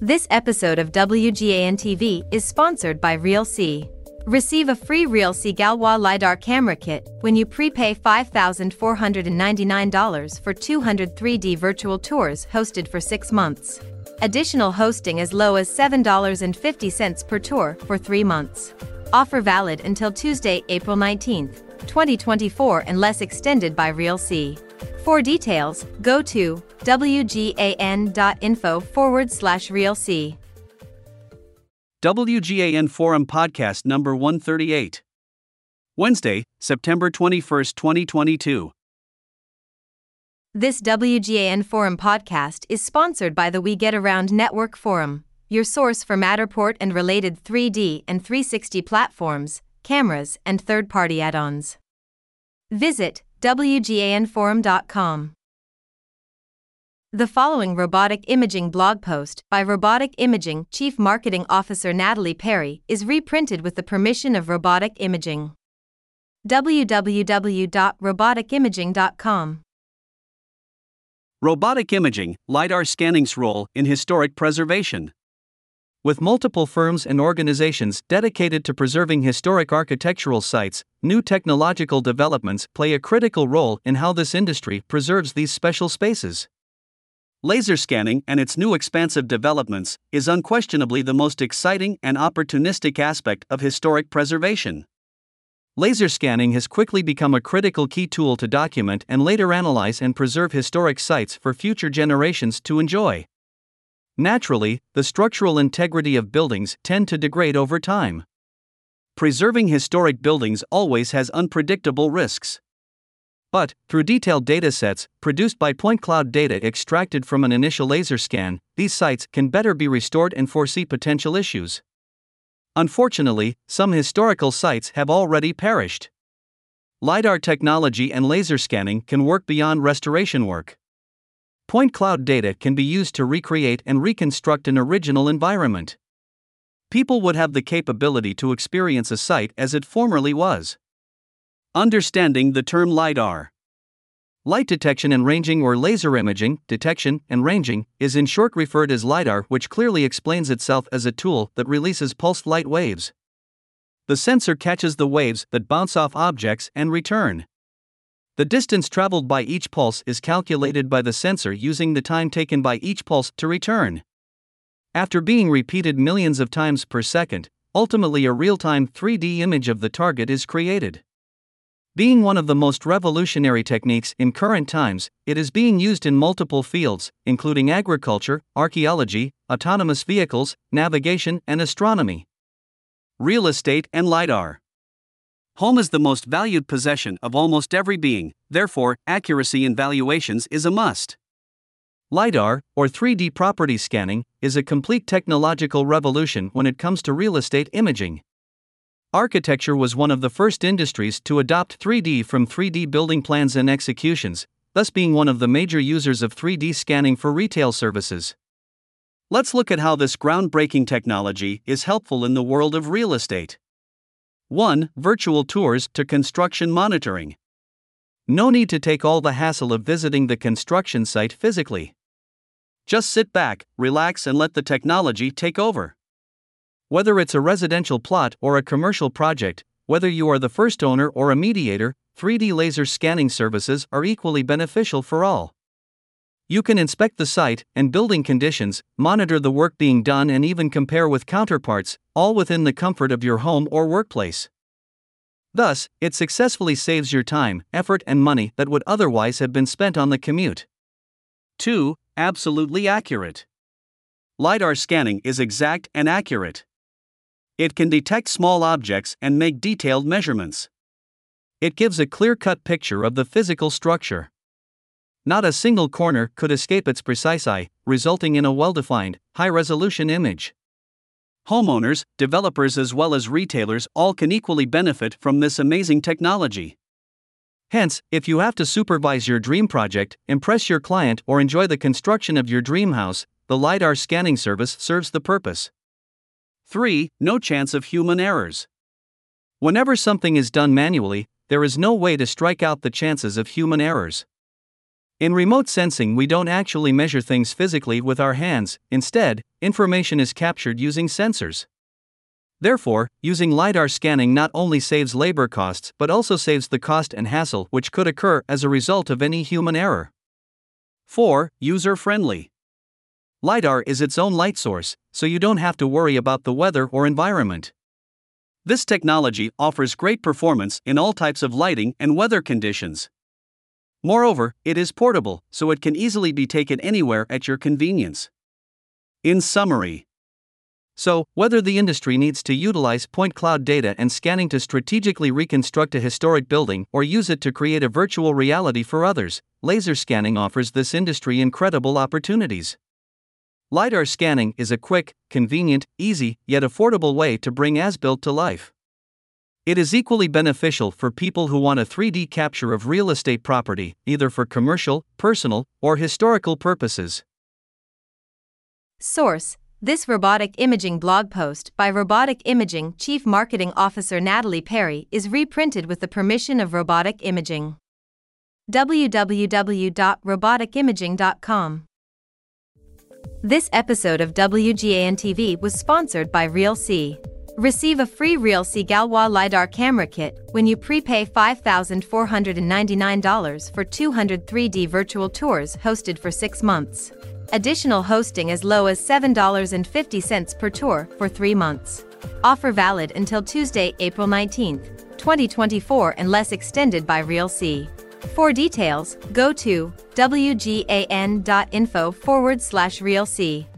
This episode of WGAN TV is sponsored by RealC. Receive a free RealC Galois LiDAR camera kit when you prepay $5,499 for 200 3D virtual tours hosted for 6 months. Additional hosting as low as $7.50 per tour for 3 months. Offer valid until Tuesday, April 19, 2024 unless extended by RealC. For details, go to wgan.info/RealC. WGAN Forum Podcast number 138. Wednesday, September 21, 2022. This WGAN Forum podcast is sponsored by the We Get Around Network Forum, your source for Matterport and related 3D and 360 platforms, cameras, and third-party add-ons. Visit WGANforum.com. The following robotic imaging blog post by Robotic Imaging Chief Marketing Officer Natalie Perry is reprinted with the permission of Robotic Imaging. www.roboticimaging.com. Robotic Imaging, LiDAR Scanning's role in historic preservation. With multiple firms and organizations dedicated to preserving historic architectural sites, new technological developments play a critical role in how this industry preserves these special spaces. Laser scanning and its new expansive developments is unquestionably the most exciting and opportunistic aspect of historic preservation. Laser scanning has quickly become a critical key tool to document and later analyze and preserve historic sites for future generations to enjoy. Naturally, the structural integrity of buildings tend to degrade over time. Preserving historic buildings always has unpredictable risks. But, through detailed datasets produced by point cloud data extracted from an initial laser scan, these sites can better be restored and foresee potential issues. Unfortunately, some historical sites have already perished. LiDAR technology and laser scanning can work beyond restoration work. Point cloud data can be used to recreate and reconstruct an original environment. People would have the capability to experience a site as it formerly was. Understanding the term LiDAR. Light detection and ranging, or laser imaging, detection and ranging, is in short referred as LiDAR, which clearly explains itself as a tool that releases pulsed light waves. The sensor catches the waves that bounce off objects and return. The distance traveled by each pulse is calculated by the sensor using the time taken by each pulse to return. After being repeated millions of times per second, ultimately a real-time 3D image of the target is created. Being one of the most revolutionary techniques in current times, it is being used in multiple fields, including agriculture, archaeology, autonomous vehicles, navigation, and astronomy. Real estate and LiDAR. Home is the most valued possession of almost every being, therefore, accuracy in valuations is a must. LiDAR, or 3D property scanning, is a complete technological revolution when it comes to real estate imaging. Architecture was one of the first industries to adopt 3D from 3D building plans and executions, thus being one of the major users of 3D scanning for retail services. Let's look at how this groundbreaking technology is helpful in the world of real estate. 1. Virtual tours to construction monitoring. No need to take all the hassle of visiting the construction site physically. Just sit back, relax, and let the technology take over. Whether it's a residential plot or a commercial project, whether you are the first owner or a mediator, 3D laser scanning services are equally beneficial for all. You can inspect the site and building conditions, monitor the work being done, and even compare with counterparts, all within the comfort of your home or workplace. Thus, it successfully saves your time, effort, and money that would otherwise have been spent on the commute. 2. Absolutely accurate. LiDAR scanning is exact and accurate. It can detect small objects and make detailed measurements. It gives a clear-cut picture of the physical structure. Not a single corner could escape its precise eye, resulting in a well-defined, high-resolution image. Homeowners, developers, as well as retailers all can equally benefit from this amazing technology. Hence, if you have to supervise your dream project, impress your client, or enjoy the construction of your dream house, the LiDAR scanning service serves the purpose. 3. No chance of human errors. Whenever something is done manually, there is no way to strike out the chances of human errors. In remote sensing, we don't actually measure things physically with our hands. Instead, information is captured using sensors. Therefore, using LiDAR scanning not only saves labor costs but also saves the cost and hassle which could occur as a result of any human error. 4. User-friendly. LiDAR is its own light source, so you don't have to worry about the weather or environment. This technology offers great performance in all types of lighting and weather conditions. Moreover, it is portable, so it can easily be taken anywhere at your convenience. In summary, whether the industry needs to utilize point cloud data and scanning to strategically reconstruct a historic building or use it to create a virtual reality for others, laser scanning offers this industry incredible opportunities. LiDAR scanning is a quick, convenient, easy, yet affordable way to bring as-built to life. It is equally beneficial for people who want a 3D capture of real estate property, either for commercial, personal, or historical purposes. Source: This robotic imaging blog post by Robotic Imaging Chief Marketing Officer Natalie Perry is reprinted with the permission of Robotic Imaging. www.roboticimaging.com. This episode of WGAN TV was sponsored by RealC. Receive a free RealC Galois LiDAR camera kit when you prepay $5,499 for 200 3D virtual tours hosted for 6 months. Additional hosting as low as $7.50 per tour for 3 months. Offer valid until Tuesday, April 19, 2024 unless extended by RealC. For details, go to wgan.info/RealC.